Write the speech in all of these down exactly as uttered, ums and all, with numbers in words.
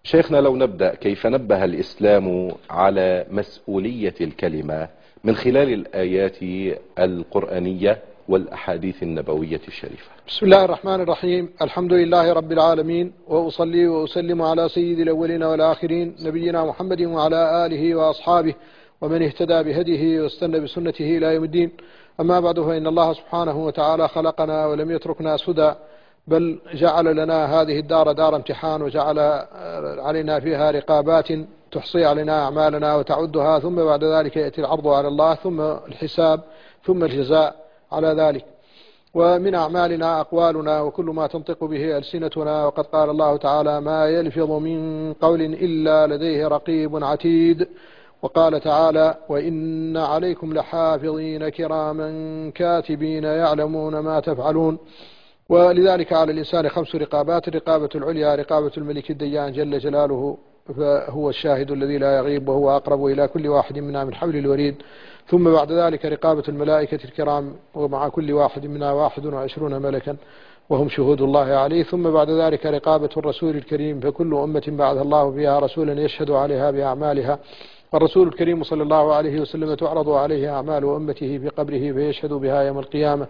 شيخنا، لو نبدأ، كيف نبه الإسلام على مسؤولية الكلمة من خلال الآيات القرآنية والأحاديث النبوية الشريفة؟ بسم الله الرحمن الرحيم. الحمد لله رب العالمين، وأصلي وأسلم على سيد الأولين والآخرين نبينا محمد وعلى آله وأصحابه ومن اهتدى بهديه واستنى بسنته إلى يوم الدين. أما بعد، فإن الله سبحانه وتعالى خلقنا ولم يتركنا سدى، بل جعل لنا هذه الدار دار امتحان، وجعل علينا فيها رقابات تحصي علينا أعمالنا وتعدها، ثم بعد ذلك يأتي العرض على الله، ثم الحساب، ثم الجزاء على ذلك. ومن أعمالنا أقوالنا وكل ما تنطق به ألسنتنا، وقد قال الله تعالى: ما يلفظ من قول إلا لديه رقيب عتيد. وقال تعالى: وإن عليكم لحافظين كراما كاتبين يعلمون ما تفعلون. ولذلك على الإنسان خمس رقابات: الرقابة العليا رقابة الملك الديان جل جلاله، فهو الشاهد الذي لا يغيب، وهو أقرب إلى كل واحد منا من حبل الوريد. ثم بعد ذلك رقابة الملائكة الكرام، ومع كل واحد منا واحد وعشرون ملكا وهم شهود الله عليه. ثم بعد ذلك رقابة الرسول الكريم، فكل أمة بعث الله فيها رسولا يشهد عليها بأعمالها. الرسول الكريم صلى الله عليه وسلم تعرض عليه أعمال أمته في قبره فيشهد بها يوم القيامة.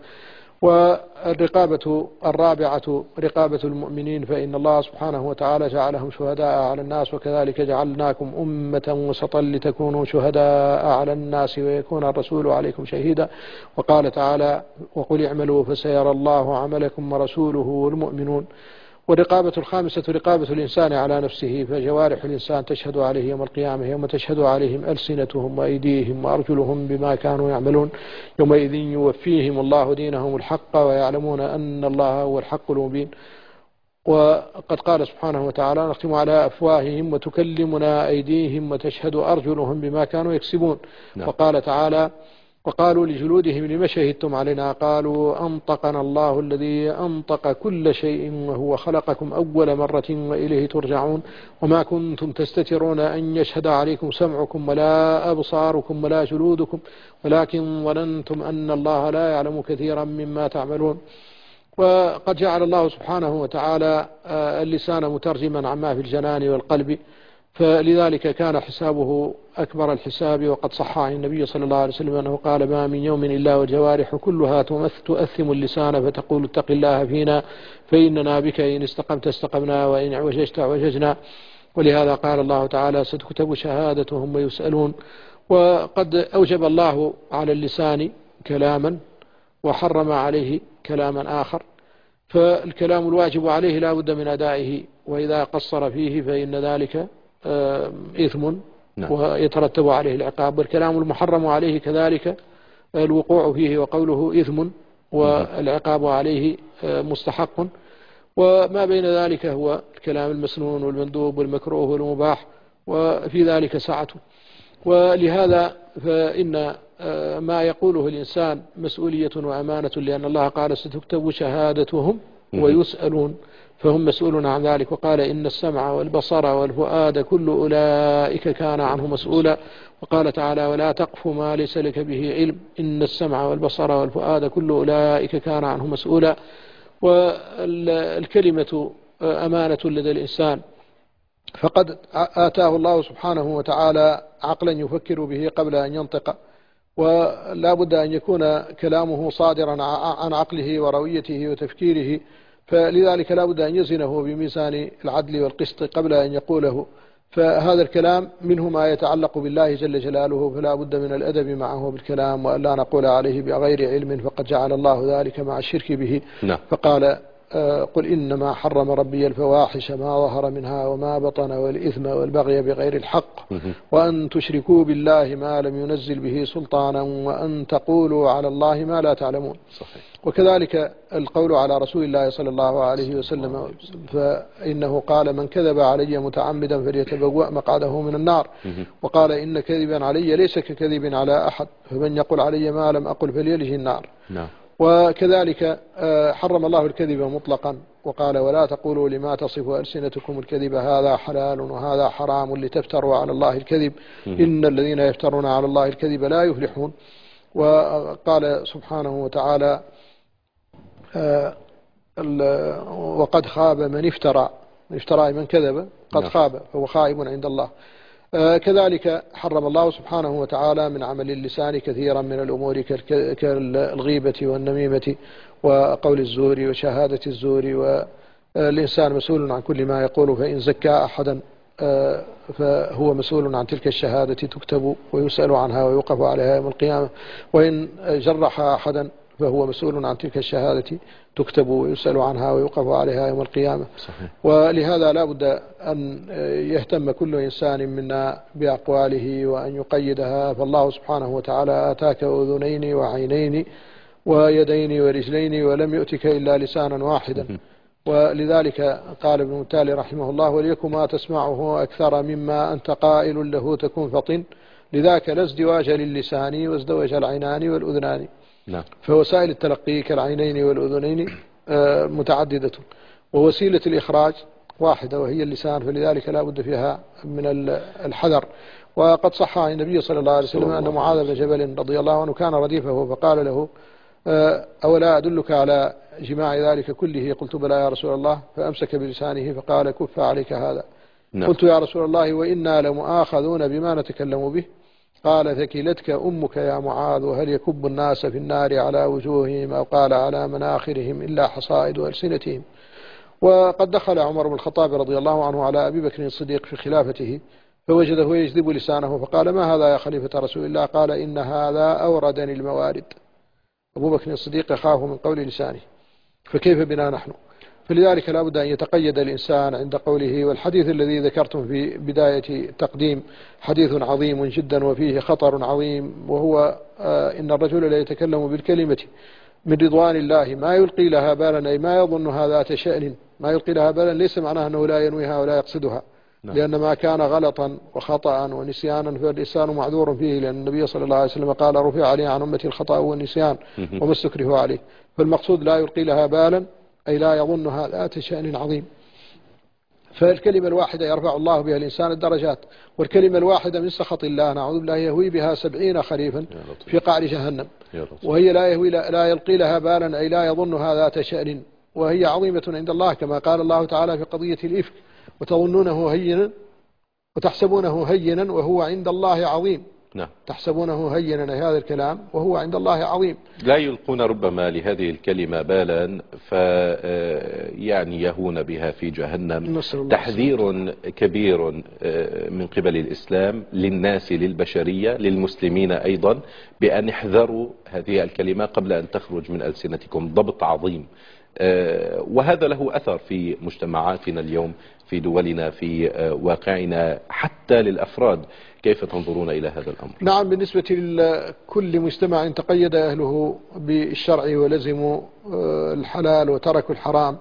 والرقابة الرابعة رقابة المؤمنين، فإن الله سبحانه وتعالى جعلهم شهداء على الناس، وكذلك جعلناكم أمة وسطا لتكونوا شهداء على الناس ويكون الرسول عليكم شهيدا. وقال تعالى: وقل اعملوا فسيرى الله عملكم ورسوله والمؤمنون. والرقابة الخامسة رقابة الإنسان على نفسه، فجوارح الإنسان تشهد عليه يوم القيامة، يوم تشهد عليهم ألسنتهم وأيديهم وأرجلهم بما كانوا يعملون. يومئذ يوفيهم الله دينهم الحق ويعلمون أن الله هو الحق المبين. وقد قال سبحانه وتعالى: نختم على أفواههم وتكلمنا أيديهم وتشهد أرجلهم بما كانوا يكسبون. نعم. وقال تعالى: وقالوا لجلودهم لم شهدتم علينا؟ قالوا أنطقنا الله الذي أنطق كل شيء وهو خلقكم أول مرة وإليه ترجعون. وما كنتم تستترون أن يشهد عليكم سمعكم ولا أبصاركم ولا جلودكم، ولكن ظننتم أن الله لا يعلم كثيرا مما تعملون. وقد جعل الله سبحانه وتعالى اللسان مترجما عما في الجنان والقلب، فلذلك كان حسابه أكبر الحساب. وقد صح عن النبي صلى الله عليه وسلم أنه قال: ما من يوم إلا والجوارح كلها تؤثم اللسان فتقول اتق الله فينا فإننا بك إن استقمت استقمنا وإن اعوججت اعوججنا. ولهذا قال الله تعالى: ستكتب شهادتهم ويسألون. وقد أوجب الله على اللسان كلاما وحرم عليه كلاما آخر، فالكلام الواجب عليه لا بد من أدائه، وإذا قصر فيه فإن ذلك إثم ويترتب عليه العقاب. والكلام المحرم عليه كذلك الوقوع فيه وقوله إثم والعقاب عليه مستحق. وما بين ذلك هو الكلام المسنون والمندوب والمكروه والمباح، وفي ذلك سعته. ولهذا فإن ما يقوله الإنسان مسؤولية وأمانة، لأن الله قال: ستكتب شهادتهم ويسألون، فهم مسؤولون عن ذلك. وقال: إن السمع والبصر والفؤاد كل أولئك كان عنه مسؤولا. وقال تعالى: ولا تقف ما ليس لك به علم إن السمع والبصر والفؤاد كل أولئك كان عنه مسؤولا. والكلمة أمانة لدى الإنسان، فقد آتاه الله سبحانه وتعالى عقلا يفكر به قبل أن ينطق، ولا بد أن يكون كلامه صادرا عن عقله ورويته وتفكيره، فلذلك لا بد أن يزنه بميزان العدل والقسط قبل أن يقوله. فهذا الكلام منه ما يتعلق بالله جل جلاله، فلا بد من الأدب معه بالكلام، وألا نقول عليه بغير علم، فقد جعل الله ذلك مع الشرك به. نعم. فقال: قل إنما حرم ربي الفواحش ما ظهر منها وما بطن والإثم والبغي بغير الحق وأن تشركوا بالله ما لم ينزل به سلطانا وأن تقولوا على الله ما لا تعلمون. صحيح. وكذلك القول على رسول الله صلى الله عليه وسلم، فإنه قال: من كذب علي متعمدا فليتبوأ مقعده من النار. وقال: إن كذبا علي ليس ككذب على أحد، فمن يقول علي ما لم أقل فليلج النار. نعم. وكذلك حرم الله الكذب مطلقا، وقال: ولا تقولوا لما تصف ألسنتكم الكذب هذا حلال وهذا حرام لتفتروا على الله الكذب إن الذين يفترون على الله الكذب لا يفلحون. وقال سبحانه وتعالى: وقد خاب من افترى من اشترى من كذب قد خاب فهو خائب عند الله. آه كذلك حرم الله سبحانه وتعالى من عمل اللسان كثيرا من الأمور كالغيبة والنميمة وقول الزور وشهادة الزور، والإنسان مسؤول عن كل ما يقول، فإن زكى أحدا آه فهو مسؤول عن تلك الشهادة تكتب ويسأل عنها ويوقف عليها يوم القيامة، وإن جرح أحدا فهو مسؤول عن تلك الشهادة تكتب ويسأل عنها ويوقف عليها يوم القيامة. صحيح. ولهذا لا بد أن يهتم كل إنسان منا بأقواله وأن يقيدها، فالله سبحانه وتعالى آتاك أذنين وعينين ويدين ورجلين ولم يؤتك إلا لسانا واحدا. ولذلك قال ابن متالي رحمه الله: وليكن ما تسمعه أكثر مما أنت قائل له تكون فطن، لذاك لا ازدواج للسان وازدوج العينان والأذنان. نعم. فوسائل التلقي كالعينين والأذنين متعددة، ووسيلة الإخراج واحدة وهي اللسان، فلذلك لا بد فيها من الحذر. وقد صح عن النبي صلى الله عليه وسلم أن معاذ بن جبل رضي الله عنه كان رديفه فقال له: أولا أدلك على جماع ذلك كله؟ قلت: بلى يا رسول الله. فأمسك بلسانه فقال: كف عليك هذا. نعم. قلت: يا رسول الله وإنا لمؤاخذون بما نتكلم به؟ قال: ثكلتك أمك يا معاذ، وهل يكب الناس في النار على وجوههم أو قال على مناخرهم إلا حصائد ألسنتهم. وقد دخل عمر بن الخطاب رضي الله عنه على أبي بكر الصديق في خلافته فوجده يجذب لسانه فقال: ما هذا يا خليفة رسول الله؟ قال: إن هذا أوردني الموارد. أبو بكر الصديق يخاف من قول لسانه، فكيف بنا نحن؟ فلذلك لا بد أن يتقيد الإنسان عند قوله. والحديث الذي ذكرتم في بداية التقديم حديث عظيم جدا وفيه خطر عظيم، وهو آه إن الرجل لا يتكلم بالكلمة من رضوان الله ما يلقي لها بالا، أي ما يظنها ذات شأن. ما يلقي لها بالا ليس معناه أنه لا ينويها ولا يقصدها، نعم. لأن ما كان غلطا وخطأ ونسيانا فالإنسان معذور فيه، لأن النبي صلى الله عليه وسلم قال: رفع علي عن أمتي الخطأ والنسيان وما استكره عليه. فالمقصود لا يلقي لها بالا، أي لا يظنها ذات شأن عظيم. فالكلمة الواحدة يرفع الله بها الإنسان الدرجات، والكلمة الواحدة من سخط الله نعوذ بالله يهوي بها سبعين خريفا في قعر جهنم، وهي لا يهوي لا يلقي لها بالا، أي لا يظنها ذات شأن، وهي عظيمة عند الله كما قال الله تعالى في قضية الإفك: وتظنونه هينا وتحسبونه هينا وهو عند الله عظيم. نعم. تحسبونه هينا هذا الكلام وهو عند الله عظيم. لا يلقون ربما لهذه الكلمة بالا فيعني يهون بها في جهنم. تحذير كبير من قبل الإسلام للناس، للبشرية، للمسلمين أيضا، بأن احذروا هذه الكلمة قبل أن تخرج من ألسنتكم. ضبط عظيم، وهذا له أثر في مجتمعاتنا اليوم، في دولنا، في واقعنا، حتى للأفراد. كيف تنظرون إلى هذا الأمر؟ نعم، بالنسبة لكل مجتمع تقيد أهله بالشرع ولزموا الحلال وتركوا الحرام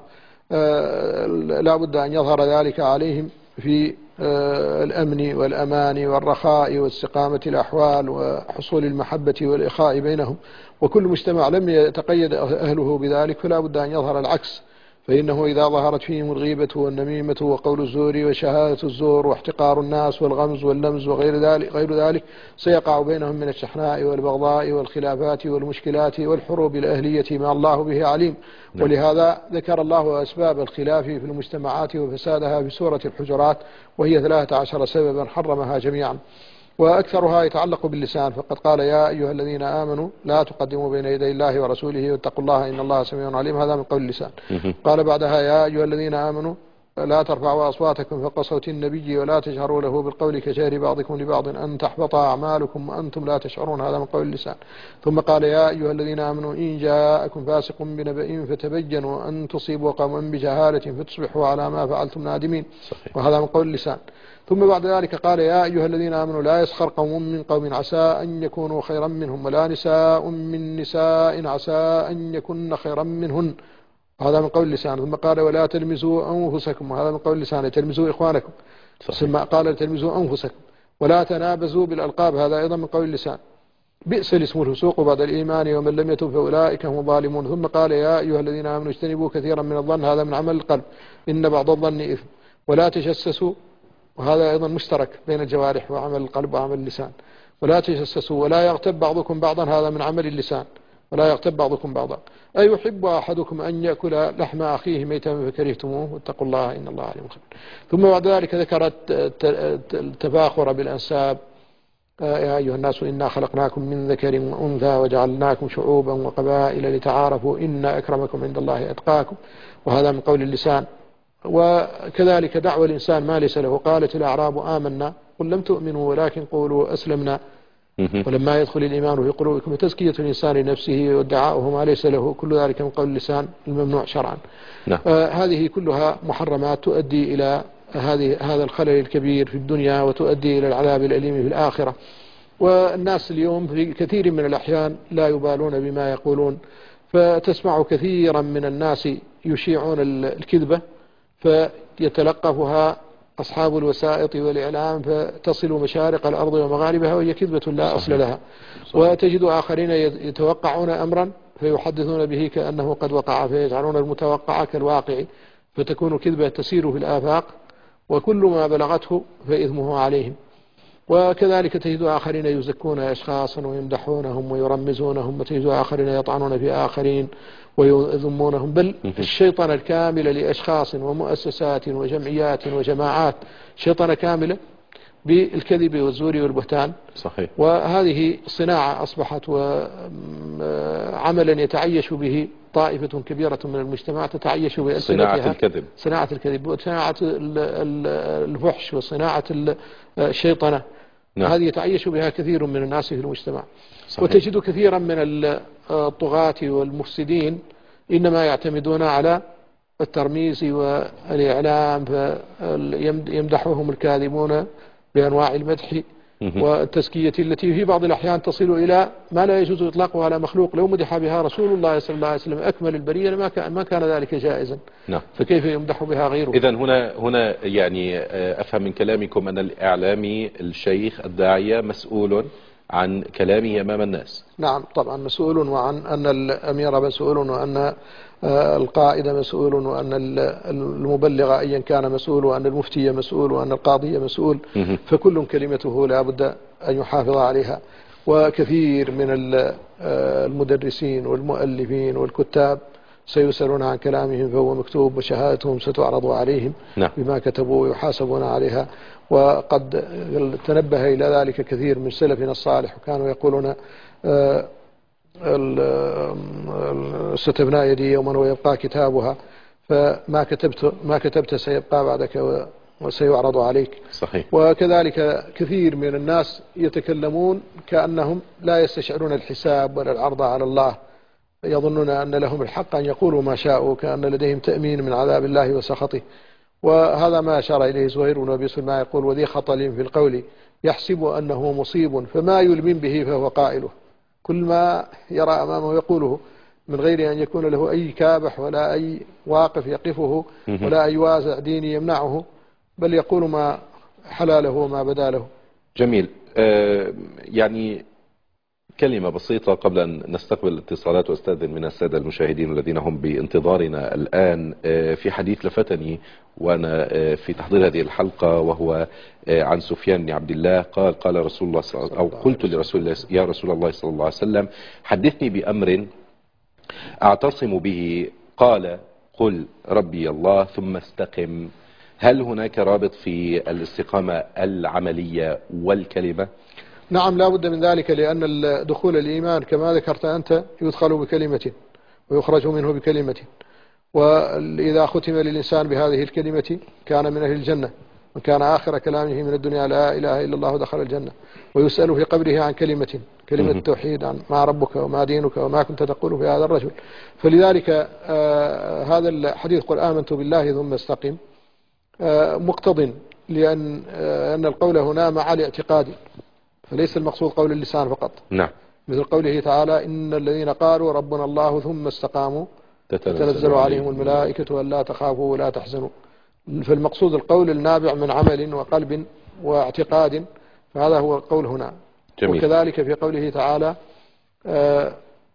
لا بد أن يظهر ذلك عليهم في الأمن والأمان والرخاء واستقامة الأحوال وحصول المحبة والإخاء بينهم. وكل مجتمع لم يتقيد أهله بذلك فلا بد أن يظهر العكس، فإنه إذا ظهرت فيهم الغيبة والنميمة وقول الزور وشهادة الزور واحتقار الناس والغمز واللمز وغير ذلك غير ذلك سيقع بينهم من الشحناء والبغضاء والخلافات والمشكلات والحروب الأهلية ما الله به عليم. ولهذا ذكر الله أسباب الخلاف في المجتمعات وفسادها في سورة الحجرات، وهي ثلاثة عشر سببا حرمها جميعا، وأكثرها يتعلق باللسان. فقد قال: يا أيها الذين آمنوا لا تقدموا بين يدي الله ورسوله واتقوا الله إن الله سميع عليم. هذا من قول اللسان. قال بعدها: يا أيها الذين آمنوا لا ترفعوا أصواتكم فوق صوت النبي ولا تجهروا له بالقول كجهر بعضكم لبعض أن تحبط أعمالكم وأنتم لا تشعرون. هذا من قول اللسان. ثم قال: يا أيها الذين آمنوا إن جاءكم فاسق بنبأ فتبينوا أن تصيبوا قوما بجهالة فتصبحوا على ما فعلتم نادمين. صحيح. وهذا من قول اللسان. ثم بعد ذلك قال: يا أيها الذين آمنوا لا يسخر قوم من قوم عسى أن يكونوا خيرا منهم ولا نساء من نساء عسى أن يكن خيرا منهن. هذا من قول اللسان. ثم قال: ولا تلمزوا أنفسكم. وهذا من قول اللسان، تلمزوا إخوانكم. ثم قال: تلمزوا أنفسكم. ولا تنابزوا بالألقاب. هذا أيضا من قول اللسان. بئس الاسم الفسوق بعد الإيمان ومن لم يتب فأولئك هم الظالمون. ثم قال: يا أيها الذين آمنوا اجتنبوا كثيرا من الظن. هذا من عمل القلب، إن بعض الظن إثم. ولا تجسسوا، وهذا أيضا مشترك بين الجوارح وعمل القلب وعمل اللسان. ولا تجسسوا ولا يغتب بعضكم بعضا. هذا من عمل اللسان. ولا يغتب بعضكم بعضا أيحب أحدكم أن يأكل لحم أخيه ميتا فكرهتموه واتقوا الله إن الله عليم خبير. ثم بعد ذلك ذكرت التفاخر بالأنساب يا أيها الناس إنا خلقناكم من ذكر وأنثى وجعلناكم شعوبا وقبائل لتعارفوا إن أكرمكم عند الله أتقاكم، وهذا من قول اللسان. وكذلك دعوى الإنسان ما ليس له. قالت الأعراب آمنا قل لم تؤمنوا ولكن قولوا أسلمنا ولما يدخل الإيمان في قلوبكم، وتزكية الإنسان لنفسه وادعاؤه ما ليس له، كل ذلك من قول اللسان الممنوع شرعا. نعم. آه هذه كلها محرمات تؤدي إلى هذه هذا الخلل الكبير في الدنيا وتؤدي إلى العذاب الأليم في الآخرة. والناس اليوم في كثير من الأحيان لا يبالون بما يقولون، فتسمع كثيرا من الناس يشيعون الكذبة فيتلقفها أصحاب الوسائط والإعلام فتصل مشارق الأرض ومغاربها وهي كذبة لا أصل لها. وتجد آخرين يتوقعون أمرا فيحدثون به كأنه قد وقع، فيجعلون المتوقع كالواقع، فتكون كذبة تسير في الآفاق وكل ما بلغته فإثمه عليهم. وكذلك تجد آخرين يزكون أشخاصا ويمدحونهم ويرمزونهم، وتجد آخرين يطعنون في آخرين ويذمونهم، بل الشيطنة الكاملة لأشخاص ومؤسسات وجمعيات وجماعات، شيطنة كاملة بالكذب والزور والبهتان. صحيح. وهذه صناعة أصبحت وعملا يتعيش به طائفة كبيرة من المجتمع تتعيش بألسنتها، صناعة الكذب صناعة الكذب وصناعة الفحش وصناعة الشيطنة. نعم. هذه يتعيش بها كثير من الناس في المجتمع. صحيح. وتجد كثيرا من الطغاة والمفسدين إنما يعتمدون على الترميز والإعلام، فيمدحهم الكاذبون بأنواع المدح والتزكية التي في بعض الأحيان تصل إلى ما لا يجوز إطلاقها على مخلوق. لو مدح بها رسول الله صلى الله عليه وسلم أكمل البرية ما كان ما كان ذلك جائزا. نعم. فكيف يمدح بها غيره؟ إذن هنا هنا يعني أفهم من كلامكم أن الإعلامي الشيخ الداعية مسؤول عن كلامه أمام الناس. نعم طبعا مسؤول، وعن أن الأمير مسؤول، وأن القائد مسؤول، وأن المبلغ أيا كان مسؤول، وأن المفتي مسؤول، وأن القاضي مسؤول. فكل كلمته لا بد أن يحافظ عليها. وكثير من المدرسين والمؤلفين والكتاب سيسألون عن كلامهم فهو مكتوب، وشهادتهم ستعرض عليهم. نعم. بما كتبوا ويحاسبون عليها. وقد تنبه إلى ذلك كثير من سلفنا الصالح، وكانوا يقولون ستبنى يدي يوما ويبقى كتابها، فما كتبت ما كتبت سيبقى بعدك وسيعرض عليك. صحيح. وكذلك كثير من الناس يتكلمون كأنهم لا يستشعرون الحساب ولا العرض على الله، يظنون أن لهم الحق أن يقولوا ما شاءوا، كأن لديهم تأمين من عذاب الله وسخطه. وهذا ما أشار إليه زهير بن أبي سلمى، يقول وذي خطل في القول يحسب أنه مصيب فما يلم به فهو قائله. كل ما يرى أمامه يقوله من غير أن يكون له أي كابح ولا أي واقف يقفه ولا أي وازع ديني يمنعه، بل يقول ما حلاله وما بدا له. جميل. آه يعني كلمة بسيطة قبل أن نستقبل الاتصالات واستأذن من السادة المشاهدين الذين هم بانتظارنا الآن. في حديث لفتني وأنا في تحضير هذه الحلقة، وهو عن سفيان بن عبد الله قال قال رسول الله صلى الله عليه وسلم، أو قلت لرسول الله يا رسول الله صلى الله عليه وسلم حدثني بأمر أعتصم به. قال قل ربي الله ثم استقم. هل هناك رابط في الاستقامة العملية والكلمة؟ نعم لا بد من ذلك، لأن دخول الإيمان كما ذكرت أنت يدخل بكلمة ويخرج منه بكلمة، وإذا ختم للإنسان بهذه الكلمة كان من أهل الجنة، وكان آخر كلامه من الدنيا لا إله إلا الله دخل الجنة. ويسأل في قبره عن كلمة كلمة التوحيد، عن ما ربك وما دينك وما كنت تقول في هذا الرجل. فلذلك آه هذا الحديث قل آمنت بالله ثم استقم آه مقتضٍ، لأن آه أن القول هنا مع الاعتقاد، فليس المقصود قول اللسان فقط. نعم. مثل قوله تعالى إن الذين قالوا ربنا الله ثم استقاموا تتنزل عليهم الملائكة ألا تخافوا ولا تحزنوا. فالمقصود القول النابع من عمل وقلب واعتقاد، فهذا هو القول هنا. جميل. وكذلك في قوله تعالى آه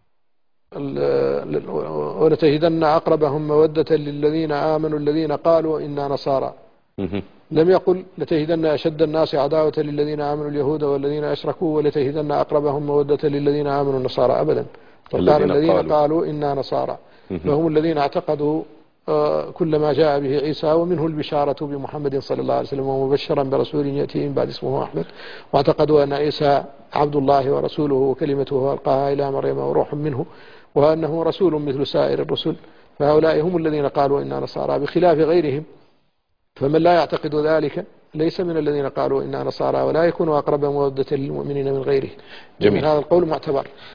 ولتجدن أقربهم مودة للذين آمنوا الذين قالوا إنا نصارى. لم يقل لتجدن أشد الناس عداوة للذين آمنوا اليهود والذين أشركوا ولتجدن أقربهم مودة للذين آمنوا النصارى، أبدا. وقال الذين قالوا, قالوا إنا نصارى فهم الذين اعتقدوا كل ما جاء به عيسى، ومنه البشارة بمحمد صلى الله عليه وسلم ومبشرا برسول يأتي من بعد اسمه أحمد، واعتقدوا أن عيسى عبد الله ورسوله وكلمته ألقاها إلى مريم وروح منه، وأنه رسول مثل سائر الرسل. فهؤلاء هم الذين قالوا إنا نصارى بخلاف غيرهم. فمن لا يعتقد ذلك ليس من الذين قالوا إنا نصارى، ولا يكون أقرب مودة للمؤمنين من غيره. جميل. هذا القول معتبر.